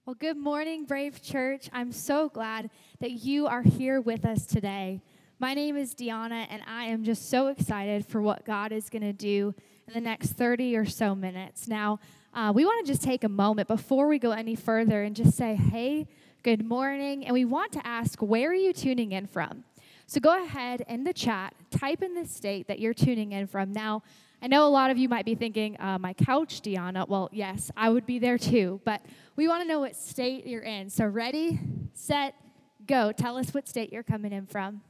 Well, good morning, Brave Church. I'm so glad that you are here with us today. My name is Deanna, and I am just so excited for what God is going to do in the next 30 or so minutes. Now, we want to just take a moment before we go any further and just say, hey, good morning, and we want to ask, where are you tuning in from? So go ahead in the chat, type in the state that you're tuning in from. Now, I know a lot of you might be thinking, my couch, Deanna. Well, yes, I would be there too, but we want to know what state you're in. So ready, set, go. Tell us what state you're coming in from.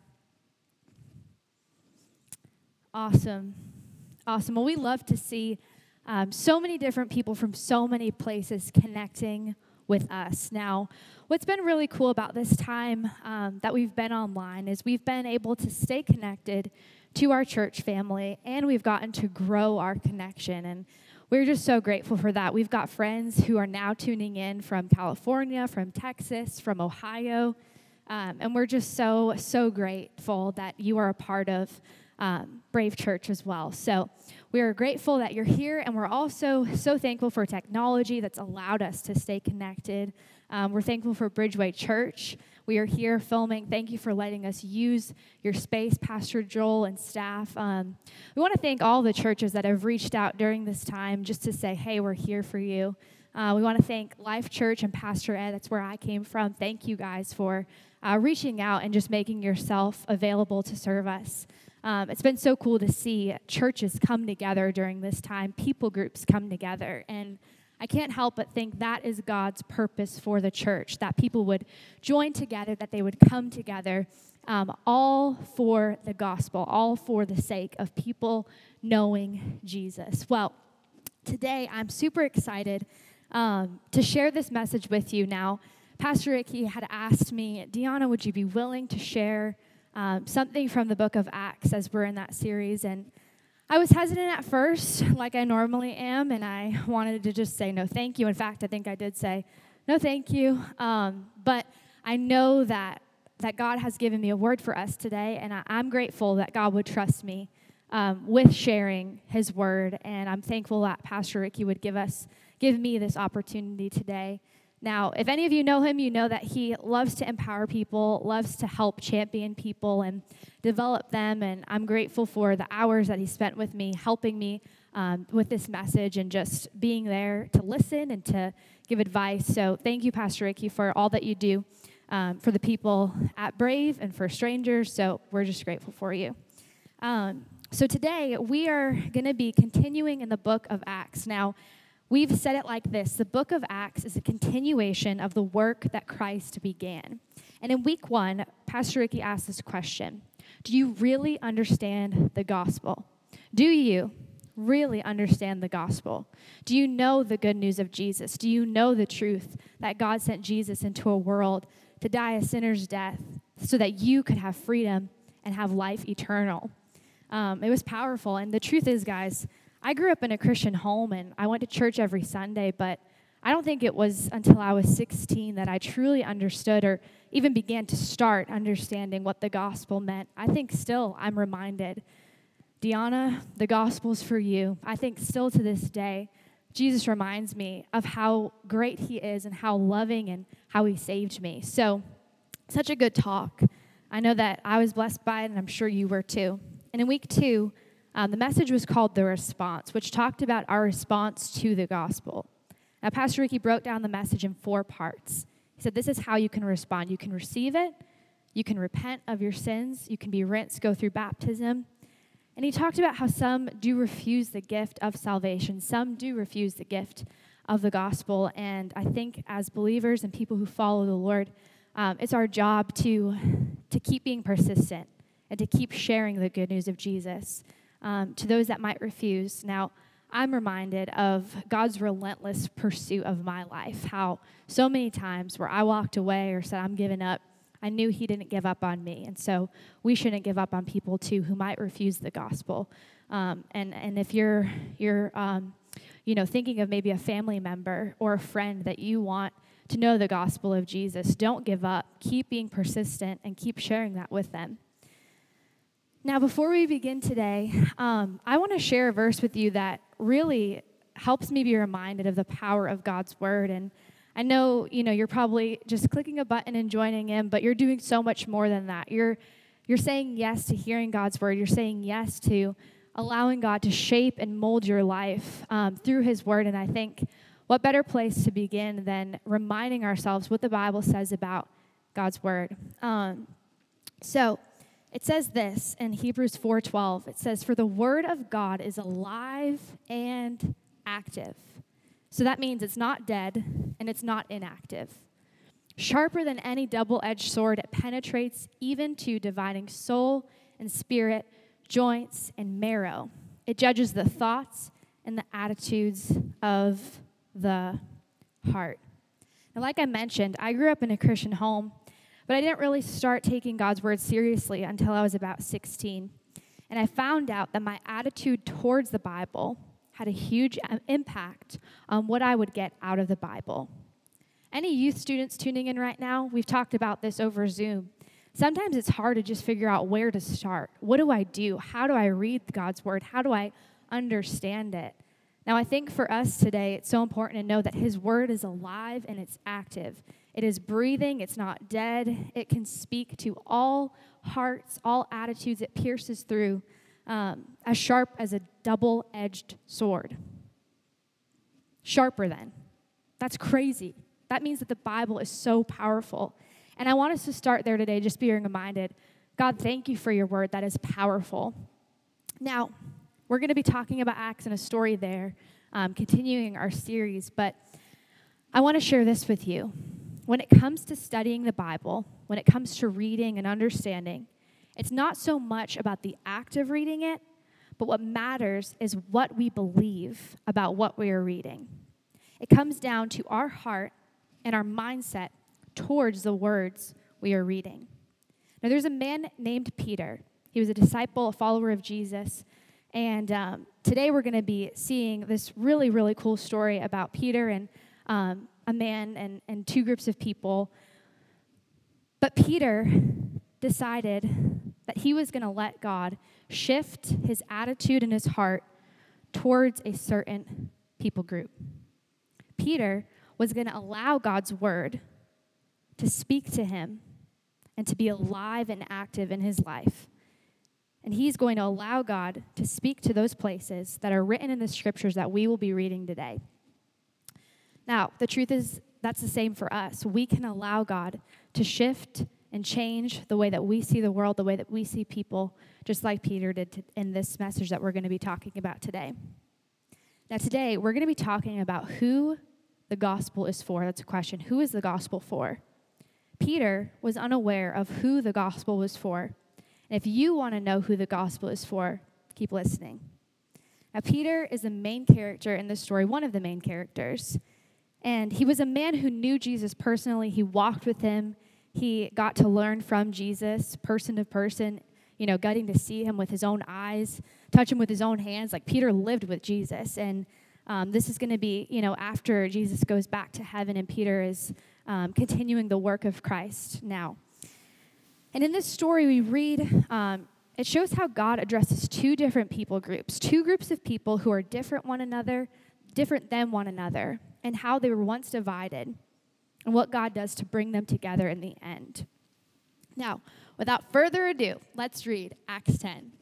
Awesome. Well, we love to see so many different people from so many places connecting with us. Now, what's been really cool about this time that we've been online is we've been able to stay connected to our church family, and we've gotten to grow our connection, and we're just so grateful for that. We've got friends who are now tuning in from California, from Texas, from Ohio, and we're just so grateful that you are a part of Brave Church as well. So we are grateful that you're here, and we're also so thankful for technology that's allowed us to stay connected. We're thankful for Bridgeway Church. We are here filming. Thank you for letting us use your space, Pastor Joel and staff. We want to thank all the churches that have reached out during this time just to say, hey, we're here for you. We want to thank Life Church and Pastor Ed. That's where I came from. Thank you guys for reaching out and just making yourself available to serve us. It's been so cool to see churches come together during this time, people groups come together, and I can't help but think that is God's purpose for the church, that people would join together, that they would come together, all for the gospel, all for the sake of people knowing Jesus. Well, today I'm super excited to share this message with you. Now, Pastor Ricky had asked me, Deanna, would you be willing to share something from the book of Acts as we're in that series? And I was hesitant at first, like I normally am, and I wanted to just say no thank you. In fact, I think I did say no thank you. But I know that God has given me a word for us today, and I'm grateful that God would trust me with sharing his word, and I'm thankful that Pastor Ricky would give me this opportunity today. Now, if any of you know him, you know that he loves to empower people, loves to help champion people and develop them, and I'm grateful for the hours that he spent with me, helping me with this message and just being there to listen and to give advice. So thank you, Pastor Ricky, for all that you do for the people at Brave and for strangers, so we're just grateful for you. So today, we are going to be continuing in the book of Acts. Now, we've said it like this: the book of Acts is a continuation of the work that Christ began. And in week 1, Pastor Ricky asked this question: do you really understand the gospel? Do you really understand the gospel? Do you know the good news of Jesus? Do you know the truth that God sent Jesus into a world to die a sinner's death so that you could have freedom and have life eternal? It was powerful. And the truth is, guys, I grew up in a Christian home, and I went to church every Sunday, but I don't think it was until I was 16 that I truly understood or even began to start understanding what the gospel meant. I think still I'm reminded, Deanna, the gospel's for you. I think still to this day, Jesus reminds me of how great he is and how loving and how he saved me. So, such a good talk. I know that I was blessed by it, and I'm sure you were too. And in week 2, the message was called The Response, which talked about our response to the gospel. Now, Pastor Ricky broke down the message in 4 parts. He said this is how you can respond. You can receive it, you can repent of your sins, you can be rinsed, go through baptism. And he talked about how some do refuse the gift of salvation. Some do refuse the gift of the gospel. And I think as believers and people who follow the Lord, it's our job to keep being persistent and to keep sharing the good news of Jesus to those that might refuse. Now, I'm reminded of God's relentless pursuit of my life, how so many times where I walked away or said, I'm giving up, I knew he didn't give up on me. And so we shouldn't give up on people, too, who might refuse the gospel. And if you're thinking of maybe a family member or a friend that you want to know the gospel of Jesus, don't give up. Keep being persistent and keep sharing that with them. Now, before we begin today, I want to share a verse with you that really helps me be reminded of the power of God's word. And I know, you're probably just clicking a button and joining in, but you're doing so much more than that. You're saying yes to hearing God's word. You're saying yes to allowing God to shape and mold your life through his word. And I think what better place to begin than reminding ourselves what the Bible says about God's word. So it says this in Hebrews 4:12. It says, "For the word of God is alive and active." So that means it's not dead and it's not inactive. "Sharper than any double-edged sword, it penetrates even to dividing soul and spirit, joints and marrow. It judges the thoughts and the attitudes of the heart." Now, like I mentioned, I grew up in a Christian home, but I didn't really start taking God's word seriously until I was about 16. And I found out that my attitude towards the Bible had a huge impact on what I would get out of the Bible. Any youth students tuning in right now, we've talked about this over Zoom. Sometimes it's hard to just figure out where to start. What do I do? How do I read God's word? How do I understand it? Now, I think for us today, it's so important to know that his word is alive and it's active. It is breathing. It's not dead. It can speak to all hearts, all attitudes. It pierces through as sharp as a double-edged sword. Sharper than. That's crazy. That means that the Bible is so powerful. And I want us to start there today, just being reminded, God, thank you for your word. That is powerful. Now, we're going to be talking about Acts and a story there, continuing our series. But I want to share this with you. When it comes to studying the Bible, when it comes to reading and understanding, it's not so much about the act of reading it, but what matters is what we believe about what we are reading. It comes down to our heart and our mindset towards the words we are reading. Now, there's a man named Peter. He was a disciple, a follower of Jesus. And today we're going to be seeing this really, really cool story about Peter and a man and two groups of people. But Peter decided that he was going to let God shift his attitude and his heart towards a certain people group. Peter was going to allow God's word to speak to him and to be alive and active in his life. And he's going to allow God to speak to those places that are written in the scriptures that we will be reading today. Now, the truth is that's the same for us. We can allow God to shift and change the way that we see the world, the way that we see people, just like Peter did in this message that we're going to be talking about today. Now, today, we're going to be talking about who the gospel is for. That's a question. Who is the gospel for? Peter was unaware of who the gospel was for. And if you want to know who the gospel is for, keep listening. Now, Peter is the main character in this story, one of the main characters. And he was a man who knew Jesus personally. He walked with him. He got to learn from Jesus, person to person, getting to see him with his own eyes, touch him with his own hands. Like Peter lived with Jesus. And this is going to be, after Jesus goes back to heaven and Peter is continuing the work of Christ now. And in this story we read, it shows how God addresses two different people groups, two groups of people who are different than one another, and how they were once divided, and what God does to bring them together in the end. Now, without further ado, let's read Acts 10.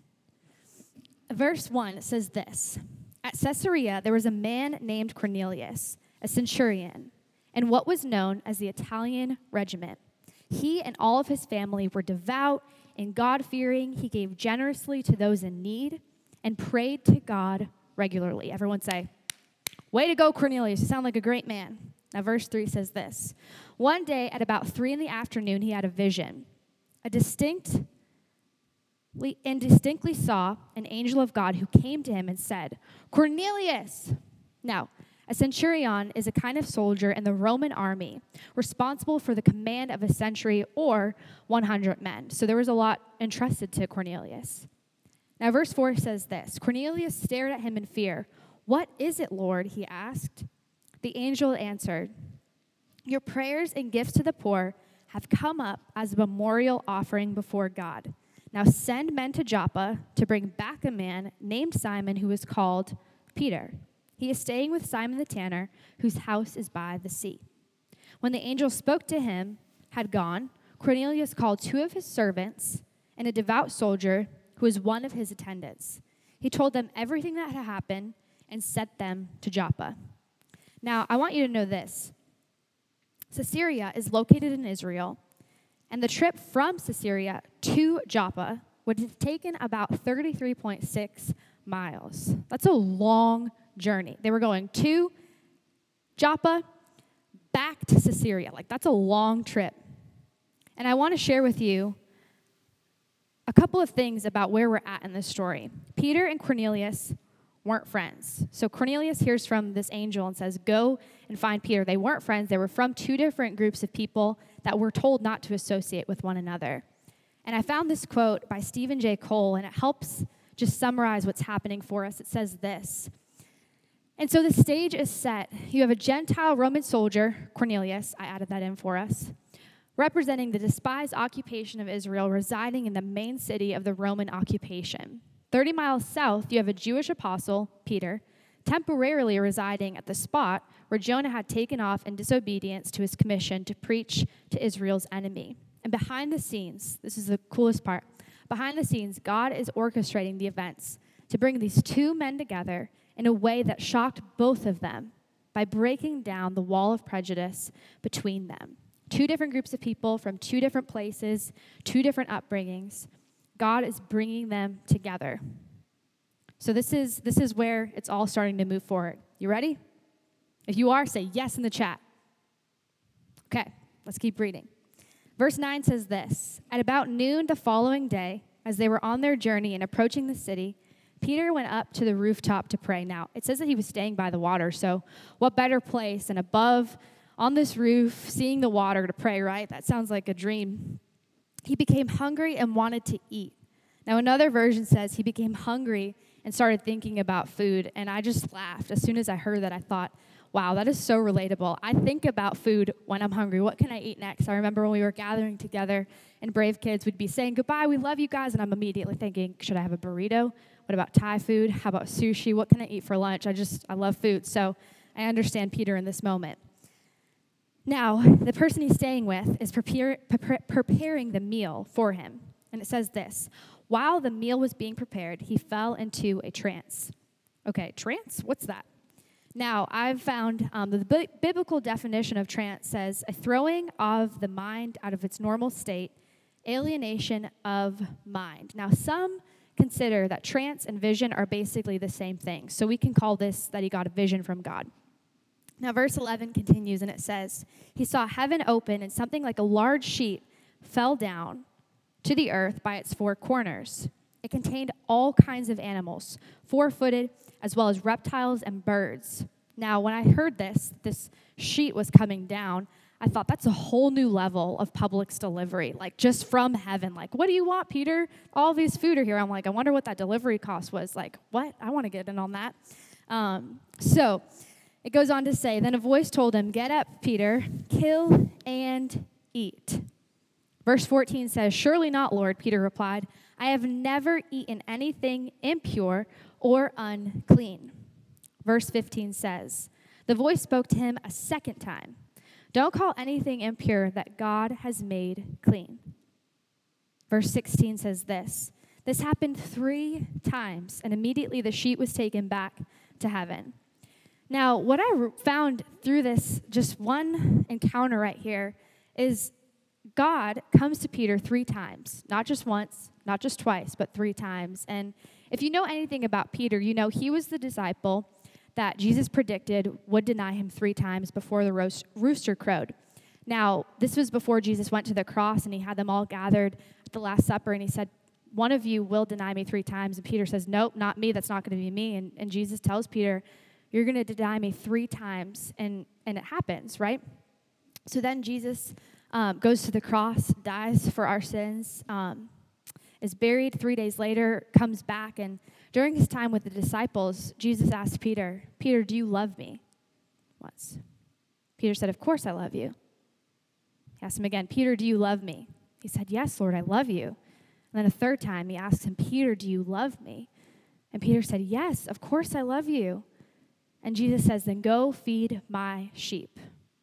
Verse 1 says this: "At Caesarea there was a man named Cornelius, a centurion, and what was known as the Italian regiment. He and all of his family were devout and God-fearing. He gave generously to those in need and prayed to God regularly." Everyone say, "Way to go, Cornelius. You sound like a great man." Now, verse 3 says this: "One day at about 3 p.m, he had a vision. Distinctly saw an angel of God who came to him and said, 'Cornelius!' Now, a centurion is a kind of soldier in the Roman army responsible for the command of a century or 100 men. So there was a lot entrusted to Cornelius. Now, verse 4 says this: "Cornelius stared at him in fear. 'What is it, Lord?' he asked. The angel answered, 'Your prayers and gifts to the poor have come up as a memorial offering before God. Now send men to Joppa to bring back a man named Simon who is called Peter. He is staying with Simon the tanner, whose house is by the sea.'" When the angel spoke to him had gone, Cornelius called 2 of his servants and a devout soldier who was one of his attendants. He told them everything that had happened and sent them to Joppa. Now, I want you to know this. Caesarea is located in Israel, and the trip from Caesarea to Joppa would have taken about 33.6 miles. That's a long journey. They were going to Joppa, back to Caesarea. Like, that's a long trip. And I want to share with you a couple of things about where we're at in this story. Peter and Cornelius weren't friends. So Cornelius hears from this angel and says, go and find Peter. They weren't friends. They were from 2 different groups of people that were told not to associate with one another. And I found this quote by Stephen J. Cole, and it helps just summarize what's happening for us. It says this: and so the stage is set. You have a Gentile Roman soldier, Cornelius, I added that in for us, representing the despised occupation of Israel, residing in the main city of the Roman occupation. 30 miles south, you have a Jewish apostle, Peter, temporarily residing at the spot where Jonah had taken off in disobedience to his commission to preach to Israel's enemy. And behind the scenes, this is the coolest part, behind the scenes, God is orchestrating the events to bring these 2 men together in a way that shocked both of them by breaking down the wall of prejudice between them. 2 different groups of people from 2 different places, 2 different upbringings. God is bringing them together. So this is where it's all starting to move forward. You ready? If you are, say yes in the chat. Okay, let's keep reading. Verse 9 says this: at about noon the following day, as they were on their journey and approaching the city, Peter went up to the rooftop to pray. Now, it says that he was staying by the water, so what better place than above on this roof, seeing the water to pray, right? That sounds like a dream. He became hungry and wanted to eat. Now, another version says he became hungry and started thinking about food, and I just laughed. As soon as I heard that, I thought, wow, that is so relatable. I think about food when I'm hungry. What can I eat next? I remember when we were gathering together in Brave Kids, we'd be saying goodbye, we love you guys, and I'm immediately thinking, should I have a burrito? What about Thai food? How about sushi? What can I eat for lunch? I love food, so I understand Peter in this moment. Now, the person he's staying with is preparing the meal for him. And it says this: while the meal was being prepared, he fell into a trance. Okay, trance? What's that? Now, I've found the biblical definition of trance says a throwing of the mind out of its normal state, alienation of mind. Now, some consider that trance and vision are basically the same thing. So we can call this that he got a vision from God. Now, verse 11 continues, and it says, he saw heaven open, and something like a large sheet fell down to the earth by its 4 corners. It contained all kinds of animals, 4-footed, as well as reptiles and birds. Now, when I heard this sheet was coming down, I thought that's a whole new level of Publix delivery, like just from heaven. Like, what do you want, Peter? All these food are here. I'm like, I wonder what that delivery cost was. Like, what? I want to get in on that. So it goes on to say, then a voice told him, get up, Peter, kill and eat. Verse 14 says, surely not, Lord, Peter replied. I have never eaten anything impure or unclean. Verse 15 says, the voice spoke to him a second time. Don't call anything impure that God has made clean. Verse 16 says this. This happened 3 times, and immediately the sheet was taken back to heaven. Now, what I found through this just one encounter right here is God comes to Peter 3 times, not just once, not just twice, but 3 times. And if you know anything about Peter, you know he was the disciple that Jesus predicted would deny him 3 times before the rooster crowed. Now, this was before Jesus went to the cross, and he had them all gathered at the Last Supper, and he said, one of you will deny me 3 times. And Peter says, nope, not me. That's not going to be me. And Jesus tells Peter, you're going to deny me 3 times. And it happens, right? So then Jesus goes to the cross, dies for our sins, is buried 3 days later, comes back. And during his time with the disciples, Jesus asked Peter, Peter, do you love me? Once. Peter said, of course I love you. He asked him again, Peter, do you love me? He said, yes, Lord, I love you. And then a 3rd time, he asked him, Peter, do you love me? And Peter said, yes, of course I love you. And Jesus says, then go feed my sheep.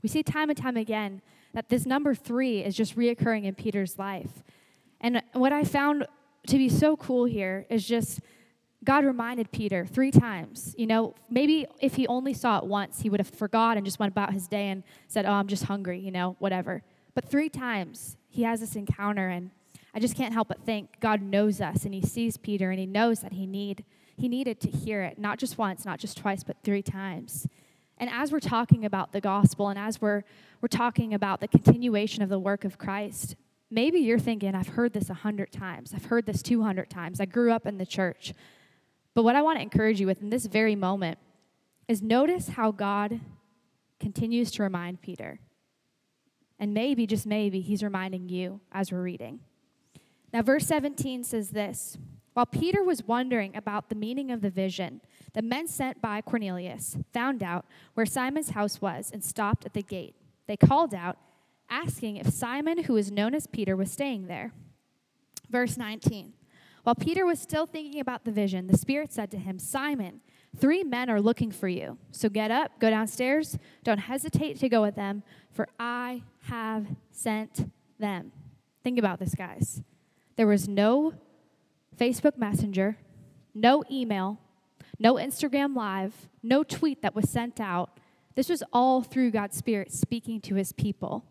We see time and time again that this number 3 is just reoccurring in Peter's life. And what I found to be so cool here is just God reminded Peter 3 times. You know, maybe if he only saw it once, he would have forgot and just went about his day and said, oh, I'm just hungry, you know, whatever. But 3 times he has this encounter, and I just can't help but think God knows us, and he sees Peter, and he knows that he needed to hear it, not just once, not just twice, but 3 times. And as we're talking about the gospel, and as we're talking about the continuation of the work of Christ, maybe you're thinking, I've heard this 100 times. I've heard this 200 times. I grew up in the church. But what I want to encourage you with in this very moment is notice how God continues to remind Peter. And maybe, just maybe, he's reminding you as we're reading. Now, verse 17 says this: while Peter was wondering about the meaning of the vision, the men sent by Cornelius found out where Simon's house was and stopped at the gate. They called out, asking if Simon, who is known as Peter, was staying there. Verse 19. While Peter was still thinking about the vision, the Spirit said to him, Simon, 3 men are looking for you. So get up, go downstairs. Don't hesitate to go with them, for I have sent them. Think about this, guys. There was no Facebook Messenger, no email, no Instagram Live, no tweet that was sent out. This was all through God's Spirit speaking to his people.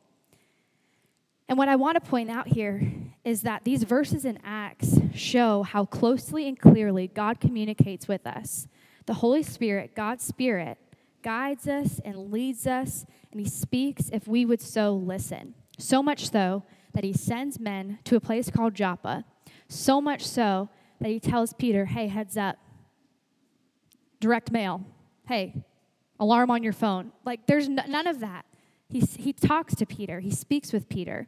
And what I want to point out here is that these verses in Acts show how closely and clearly God communicates with us. The Holy Spirit, God's Spirit, guides us and leads us, and he speaks if we would so listen. So much so that he sends men to a place called Joppa. So much so that he tells Peter, hey, heads up, direct mail. Hey, alarm on your phone. Like, there's none of that. He talks to Peter. He speaks with Peter.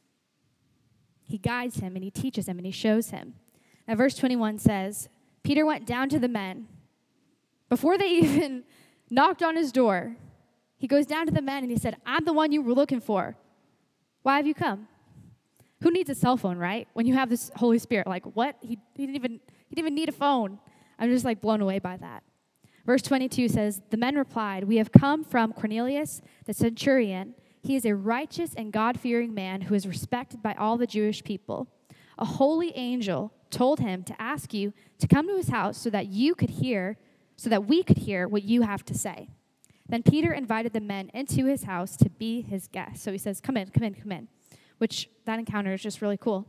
He guides him, and he teaches him, and he shows him. Now, verse 21 says, Peter went down to the men. Before they even knocked on his door, he goes down to the men, and he said, I'm the one you were looking for. Why have you come? Who needs a cell phone, right? When you have this Holy Spirit, like, what? He didn't even need a phone. I'm just, like, blown away by that. Verse 22 says, the men replied, we have come from Cornelius, the centurion. He is a righteous and God-fearing man who is respected by all the Jewish people. A holy angel told him to ask you to come to his house so that we could hear what you have to say. Then Peter invited the men into his house to be his guests. So he says, come in, which that encounter is just really cool.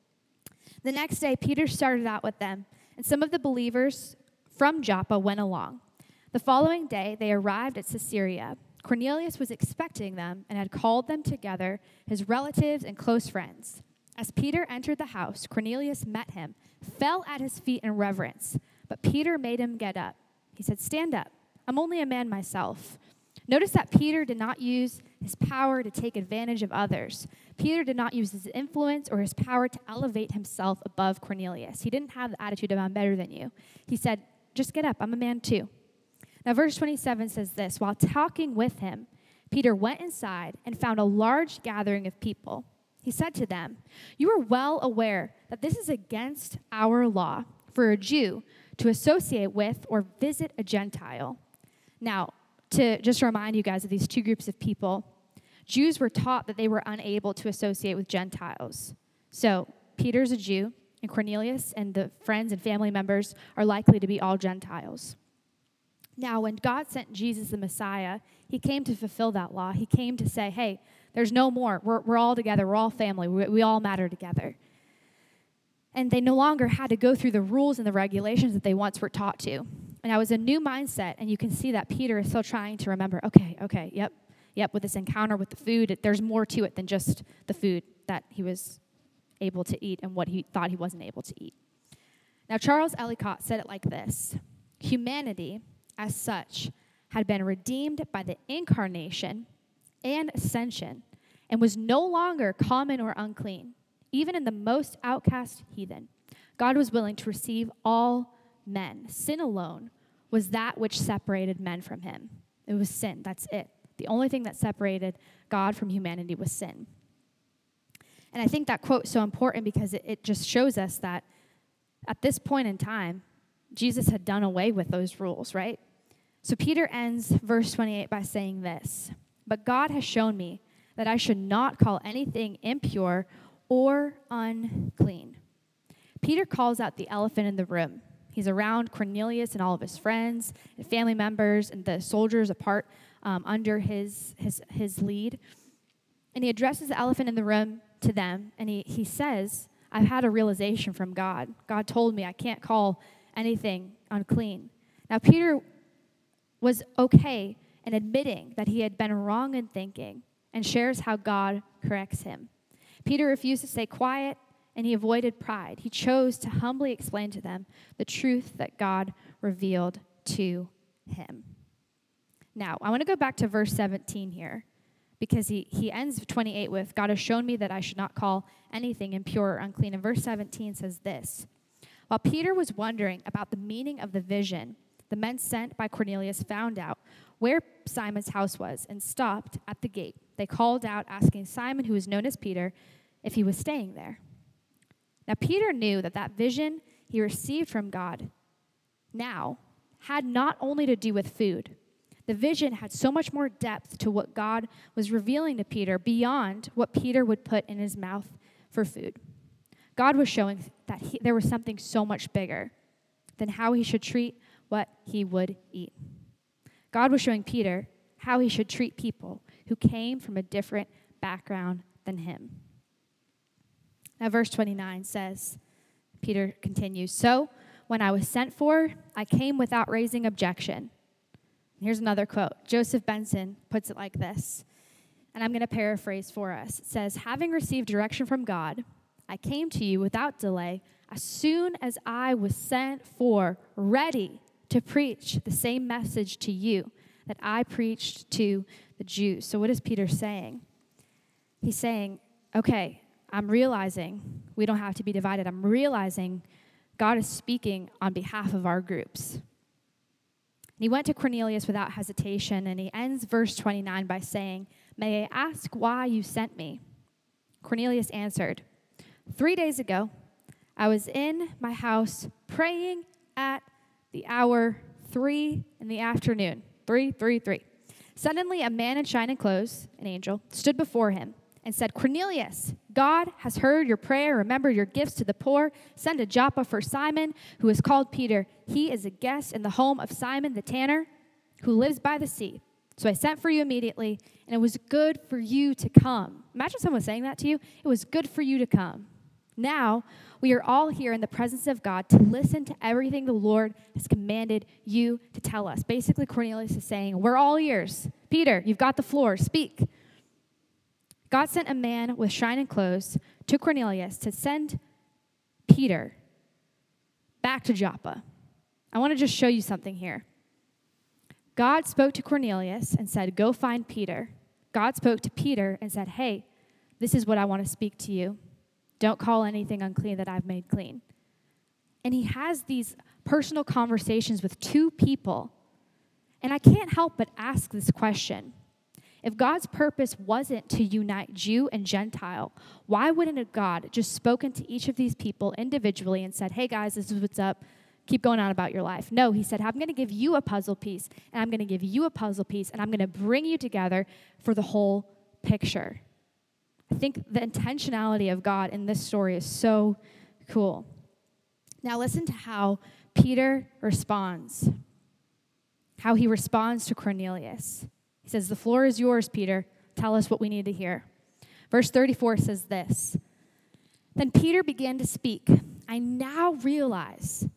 The next day, Peter started out with them, and some of the believers from Joppa went along. The following day, they arrived at Caesarea. Cornelius was expecting them and had called them together, his relatives and close friends. As Peter entered the house, Cornelius met him, fell at his feet in reverence, but Peter made him get up. He said, stand up. I'm only a man myself. Notice that Peter did not use his power to take advantage of others. Peter did not use his influence or his power to elevate himself above Cornelius. He didn't have the attitude of I'm better than you. He said, just get up. I'm a man too. Now, verse 27 says this, while talking with him, Peter went inside and found a large gathering of people. He said to them, you are well aware that this is against our law for a Jew to associate with or visit a Gentile. Now, to just remind you guys of these 2 groups of people, Jews were taught that they were unable to associate with Gentiles. So Peter's a Jew, and Cornelius and the friends and family members are likely to be all Gentiles. Now, when God sent Jesus the Messiah, he came to fulfill that law. He came to say, hey, there's no more. We're all together. We're all family. We all matter together. And they no longer had to go through the rules and the regulations that they once were taught to. And that was a new mindset, and you can see that Peter is still trying to remember, okay, yep, with this encounter with the food, there's more to it than just the food that he was able to eat and what he thought he wasn't able to eat. Now, Charles Ellicott said it like this: humanity, as such, had been redeemed by the incarnation and ascension and was no longer common or unclean, even in the most outcast heathen. God was willing to receive all men. Sin alone was that which separated men from him. It was sin. That's it. The only thing that separated God from humanity was sin. And I think that quote is so important because it just shows us that at this point in time, Jesus had done away with those rules, right? So Peter ends verse 28 by saying this: But God has shown me that I should not call anything impure or unclean. Peter calls out the elephant in the room. He's around Cornelius and all of his friends and family members and the soldiers apart under his lead. And he addresses the elephant in the room to them, and he says, I've had a realization from God. God told me I can't call anything unclean. Now, Peter was okay in admitting that he had been wrong in thinking and shares how God corrects him. Peter refused to stay quiet, and he avoided pride. He chose to humbly explain to them the truth that God revealed to him. Now, I want to go back to verse 17 here, because he ends 28 with, God has shown me that I should not call anything impure or unclean. And verse 17 says this, while Peter was wondering about the meaning of the vision, the men sent by Cornelius found out where Simon's house was and stopped at the gate. They called out, asking Simon, who was known as Peter, if he was staying there. Now, Peter knew that vision he received from God now had not only to do with food. The vision had so much more depth to what God was revealing to Peter beyond what Peter would put in his mouth for food. God was showing that there was something so much bigger than how he should treat what he would eat. God was showing Peter how he should treat people who came from a different background than him. Now, verse 29 says, Peter continues, so when I was sent for, I came without raising objection. Here's another quote. Joseph Benson puts it like this, and I'm going to paraphrase for us. It says, having received direction from God, I came to you without delay as soon as I was sent for, ready to preach the same message to you that I preached to the Jews. So what is Peter saying? He's saying, okay, I'm realizing we don't have to be divided. I'm realizing God is speaking on behalf of our groups. And he went to Cornelius without hesitation, and he ends verse 29 by saying, may I ask why you sent me? Cornelius answered, 3 days ago, I was in my house praying at the hour 3 in the afternoon. 3. Suddenly, a man in shining clothes, an angel, stood before him and said, Cornelius, God has heard your prayer. Remember your gifts to the poor. Send to Joppa for Simon, who is called Peter. He is a guest in the home of Simon the tanner, who lives by the sea. So I sent for you immediately, and it was good for you to come. Imagine someone saying that to you. It was good for you to come. Now, we are all here in the presence of God to listen to everything the Lord has commanded you to tell us. Basically, Cornelius is saying, we're all ears. Peter, you've got the floor. Speak. God sent a man with shining clothes to Cornelius to send Peter back to Joppa. I want to just show you something here. God spoke to Cornelius and said, go find Peter. God spoke to Peter and said, hey, this is what I want to speak to you. Don't call anything unclean that I've made clean. And he has these personal conversations with two people. And I can't help but ask this question. If God's purpose wasn't to unite Jew and Gentile, why wouldn't God just spoken to each of these people individually and said, hey guys, this is what's up. Keep going on about your life. No, he said, I'm going to give you a puzzle piece, and I'm going to give you a puzzle piece, and I'm going to bring you together for the whole picture. I think the intentionality of God in this story is so cool. Now listen to how Peter responds, how he responds to Cornelius. He says, the floor is yours, Peter. Tell us what we need to hear. Verse 34 says this, then Peter began to speak. I now realize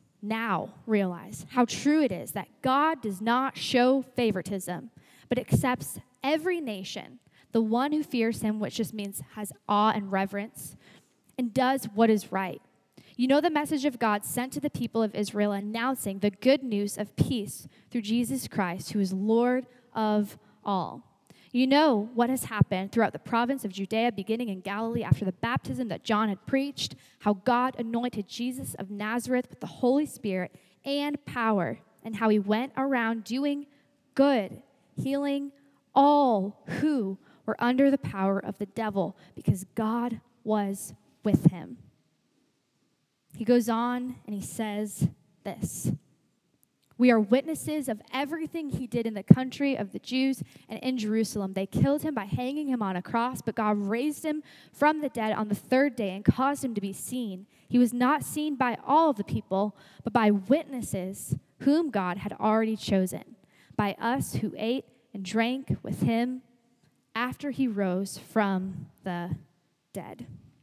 how true it is that God does not show favoritism, but accepts every nation, the one who fears him, which just means has awe and reverence, and does what is right. You know the message of God sent to the people of Israel, announcing the good news of peace through Jesus Christ, who is Lord of all. You know what has happened throughout the province of Judea, beginning in Galilee after the baptism that John had preached, how God anointed Jesus of Nazareth with the Holy Spirit and power, and how he went around doing good, healing all who were under the power of the devil, because God was with him. He goes on and he says this, We are witnesses of everything he did in the country of the Jews and in Jerusalem. They killed him by hanging him on a cross, but God raised him from the dead on the third day and caused him to be seen. He was not seen by all of the people, but by witnesses whom God had already chosen, by us who ate and drank with him after he rose from the dead."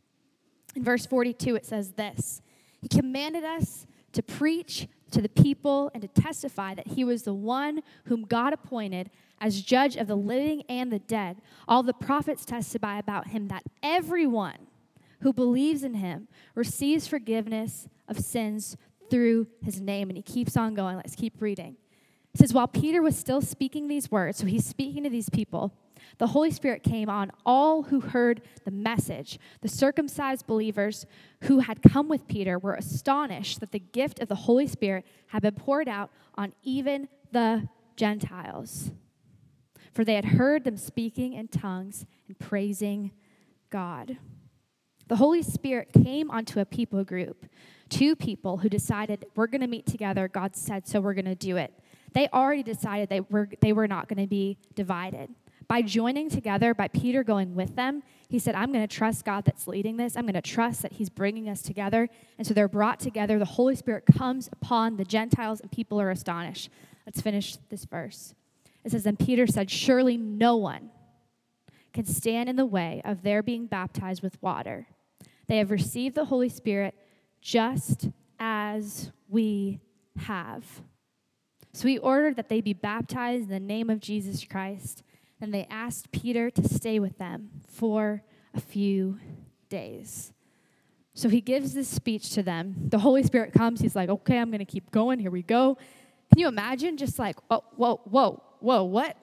In verse 42, it says this: "He commanded us to preach to the people and to testify that he was the one whom God appointed as judge of the living and the dead. All the prophets testify about him that everyone who believes in him receives forgiveness of sins through his name." And he keeps on going. Let's keep reading. It says, "While Peter was still speaking these words," so he's speaking to these people, "the Holy Spirit came on all who heard the message. The circumcised believers who had come with Peter were astonished that the gift of the Holy Spirit had been poured out on even the Gentiles, for they had heard them speaking in tongues and praising God." The Holy Spirit came onto a people group, two people who decided, we're going to meet together. God said, so we're going to do it. They already decided they were not going to be divided. By joining together, by Peter going with them, he said, I'm going to trust God that's leading this. I'm going to trust that he's bringing us together. And so they're brought together. The Holy Spirit comes upon the Gentiles, and people are astonished. Let's finish this verse. It says, "Then Peter said, surely no one can stand in the way of their being baptized with water. They have received the Holy Spirit just as we have." So he ordered that they be baptized in the name of Jesus Christ. And they asked Peter to stay with them for a few days. So he gives this speech to them. The Holy Spirit comes. He's like, okay, I'm going to keep going. Here we go. Can you imagine just like, oh, whoa, what?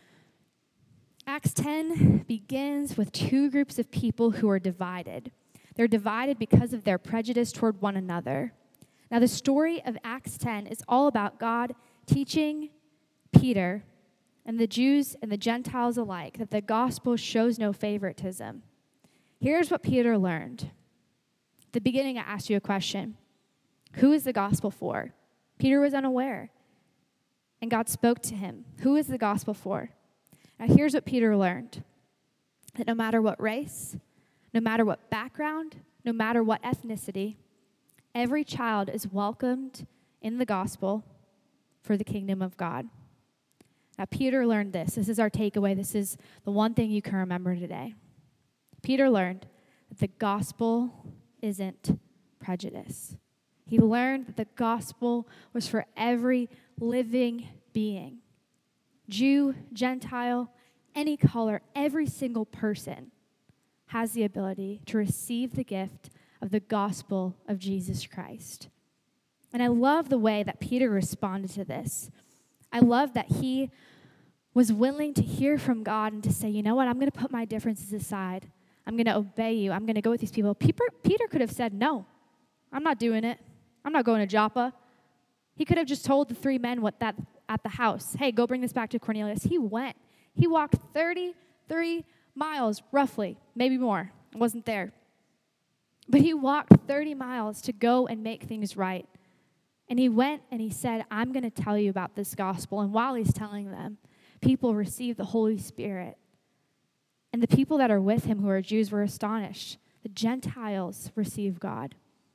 Acts 10 begins with two groups of people who are divided. They're divided because of their prejudice toward one another. Now, the story of Acts 10 is all about God teaching Peter and the Jews and the Gentiles alike that the gospel shows no favoritism. Here's what Peter learned. At the beginning, I asked you a question. Who is the gospel for? Peter was unaware, and God spoke to him. Who is the gospel for? Now, here's what Peter learned. That no matter what race, no matter what background, no matter what ethnicity, every child is welcomed in the gospel for the kingdom of God. Now, Peter learned this. This is our takeaway. This is the one thing you can remember today. Peter learned that the gospel isn't prejudice. He learned that the gospel was for every living being. Jew, Gentile, any color, every single person has the ability to receive the gift of the gospel of Jesus Christ. And I love the way that Peter responded to this. I love that he was willing to hear from God and to say, you know what, I'm going to put my differences aside. I'm going to obey you. I'm going to go with these people. Peter could have said, no, I'm not doing it. I'm not going to Joppa. He could have just told the three men at the house, hey, go bring this back to Cornelius. He went. He walked 33 miles, roughly, maybe more. I wasn't there. But he walked 30 miles to go and make things right. And he went and he said, I'm going to tell you about this gospel. And while he's telling them, people received the Holy Spirit. And the people that are with him who are Jews were astonished. The Gentiles received God.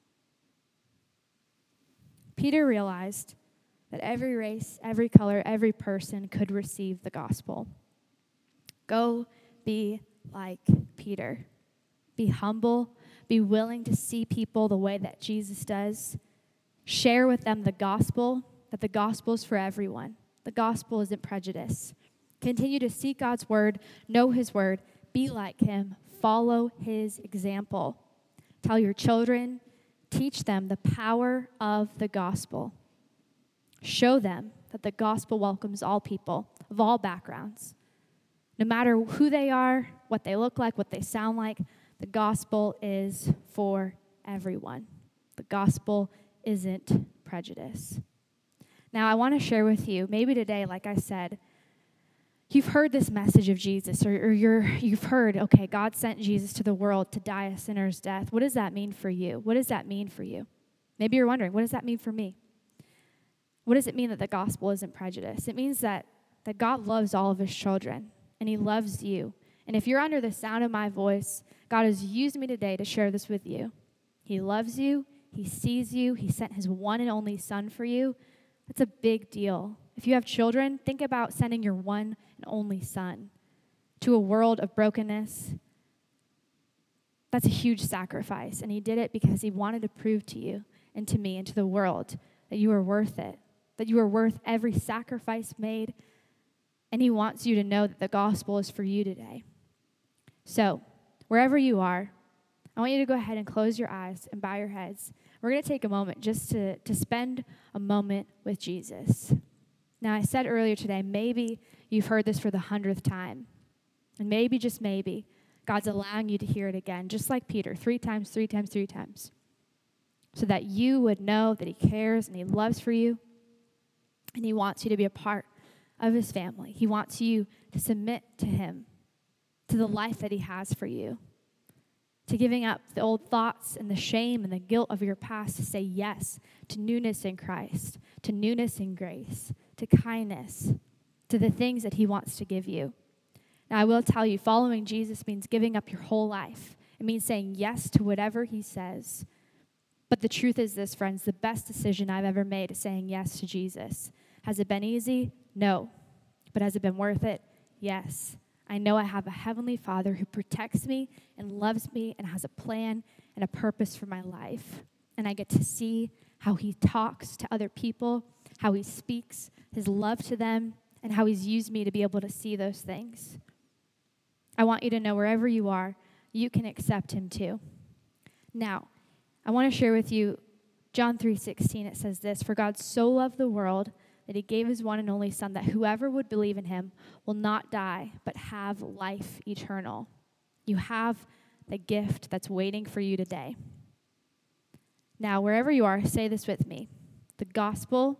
Peter realized that every race, every color, every person could receive the gospel. Go be like Peter. Be humble. Be willing to see people the way that Jesus does. Share with them the gospel, that the gospel is for everyone. The gospel isn't prejudice. Continue to seek God's word, know his word, be like him, follow his example. Tell your children, teach them the power of the gospel. Show them that the gospel welcomes all people of all backgrounds. No matter who they are, what they look like, what they sound like, the gospel is for everyone. The gospel isn't prejudice. Now, I want to share with you, maybe today, like I said, you've heard this message of Jesus, or you've heard, okay, God sent Jesus to the world to die a sinner's death. What does that mean for you? What does that mean for you? Maybe you're wondering, what does that mean for me? What does it mean that the gospel isn't prejudice? It means that God loves all of his children, and he loves you. And if you're under the sound of my voice, God has used me today to share this with you. He loves you. He sees you. He sent his one and only son for you. That's a big deal. If you have children, think about sending your one and only son to a world of brokenness. That's a huge sacrifice, and he did it because he wanted to prove to you and to me and to the world that you are worth it, that you are worth every sacrifice made, and he wants you to know that the gospel is for you today. So, wherever you are, I want you to go ahead and close your eyes and bow your heads. We're going to take a moment just to spend a moment with Jesus. Now, I said earlier today, maybe you've heard this for the 100th time, and maybe, just maybe, God's allowing you to hear it again, just like Peter, 3 times, 3 times, 3 times, so that you would know that he cares and he loves for you, and he wants you to be a part of his family. He wants you to submit to him, to the life that he has for you, to giving up the old thoughts and the shame and the guilt of your past, to say yes to newness in Christ, to newness in grace, to kindness, to the things that he wants to give you. Now, I will tell you, following Jesus means giving up your whole life. It means saying yes to whatever he says. But the truth is this, friends, the best decision I've ever made is saying yes to Jesus. Has it been easy? No. But has it been worth it? Yes. I know I have a heavenly Father who protects me and loves me and has a plan and a purpose for my life. And I get to see how he talks to other people, how he speaks his love to them, and how he's used me to be able to see those things. I want you to know wherever you are, you can accept him too. Now, I want to share with you John 3:16. It says this, "For God so loved the world that he gave his one and only Son, that whoever would believe in him will not die, but have life eternal." You have the gift that's waiting for you today. Now, wherever you are, say this with me. The gospel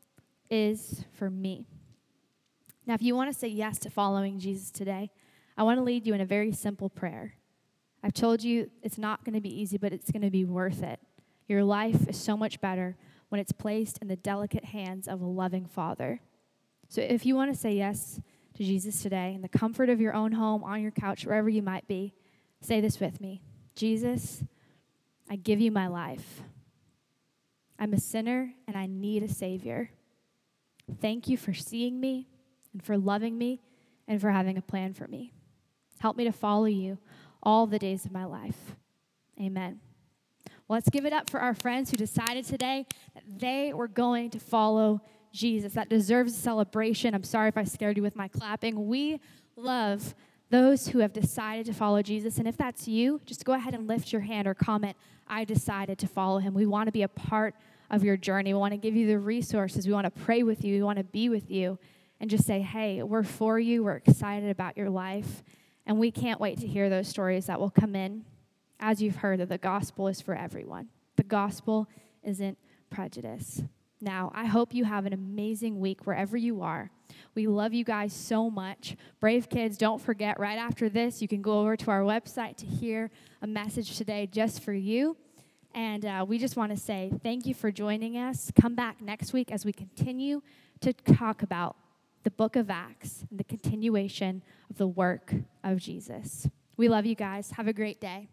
is for me. Now, if you want to say yes to following Jesus today, I want to lead you in a very simple prayer. I've told you it's not going to be easy, but it's going to be worth it. Your life is so much better when it's placed in the delicate hands of a loving Father. So if you want to say yes to Jesus today, in the comfort of your own home, on your couch, wherever you might be, say this with me. Jesus, I give you my life. I'm a sinner and I need a Savior. Thank you for seeing me and for loving me and for having a plan for me. Help me to follow you all the days of my life. Amen. Well, let's give it up for our friends who decided today that they were going to follow Jesus. That deserves a celebration. I'm sorry if I scared you with my clapping. We love those who have decided to follow Jesus. And if that's you, just go ahead and lift your hand or comment, "I decided to follow him." We want to be a part of your journey. We want to give you the resources. We want to pray with you. We want to be with you and just say, hey, we're for you. We're excited about your life. And we can't wait to hear those stories that will come in as you've heard that the gospel is for everyone. The gospel isn't prejudice. Now, I hope you have an amazing week wherever you are. We love you guys so much. Brave Kids, don't forget, right after this, you can go over to our website to hear a message today just for you. And we just want to say thank you for joining us. Come back next week as we continue to talk about the book of Acts and the continuation of the work of Jesus. We love you guys. Have a great day.